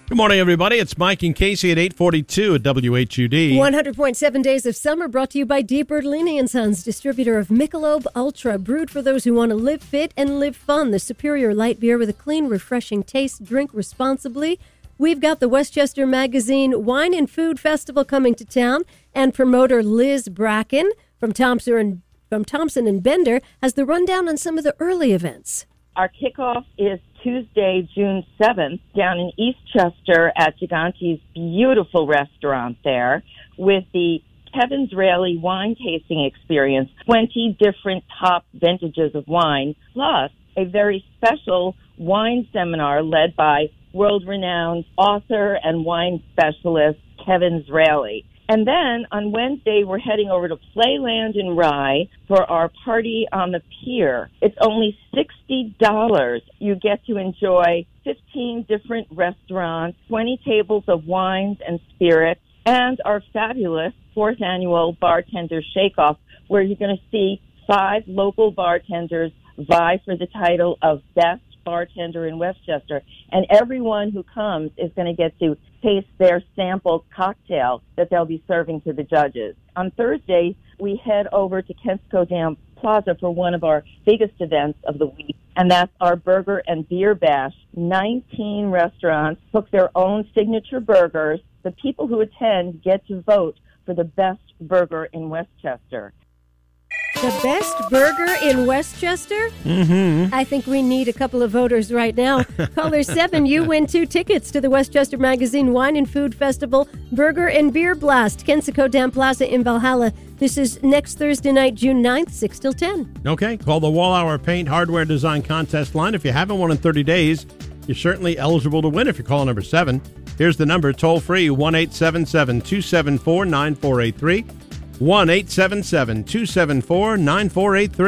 Good morning, everybody. It's Mike and Casey at 842 at WHUD. 100.7 Days of Summer brought to you by D. Bertolini & Sons, distributor of Michelob Ultra, brewed for those who want to live fit and live fun. The superior light beer with a clean, refreshing taste. Drink responsibly. We've got the Westchester Magazine Wine and Food Festival coming to town, and promoter Liz Bracken from Thompson and Bender has the rundown on some of the early events. Our kickoff is Tuesday, June 7th, down in Eastchester at Giganti's beautiful restaurant there with the Kevin's Raley wine tasting experience, 20 different top vintages of wine, plus a very special wine seminar led by world-renowned author and wine specialist Kevin's Raley. And then on Wednesday, we're heading over to Playland in Rye for our party on the pier. It's only $60. You get to enjoy 15 different restaurants, 20 tables of wines and spirits, and our fabulous 4th annual Bartender Shake-Off, where you're going to see 5 local bartenders vie for the title of Best Bartender in Westchester. And everyone who comes is going to get to taste their sample cocktail that they'll be serving to the judges. On Thursday, we head over to Kensico Dam Plaza for one of our biggest events of the week, and that's our Burger and Beer Bash. 19 restaurants cook their own signature burgers. The people who attend get to vote for the best burger in Westchester. The best burger in Westchester? Mm-hmm. I think we need a couple of voters right now. Caller 7, you win 2 tickets to the Westchester Magazine Wine and Food Festival Burger and Beer Blast, Kensico Dam Plaza in Valhalla. This is next Thursday night, June 9th, 6 till 10. Okay, call the Wallhour Paint Hardware Design Contest line. If you haven't won in 30 days, you're certainly eligible to win if you're calling number 7. Here's the number, toll free, 1-877-274-9483. 1-877-274-9483.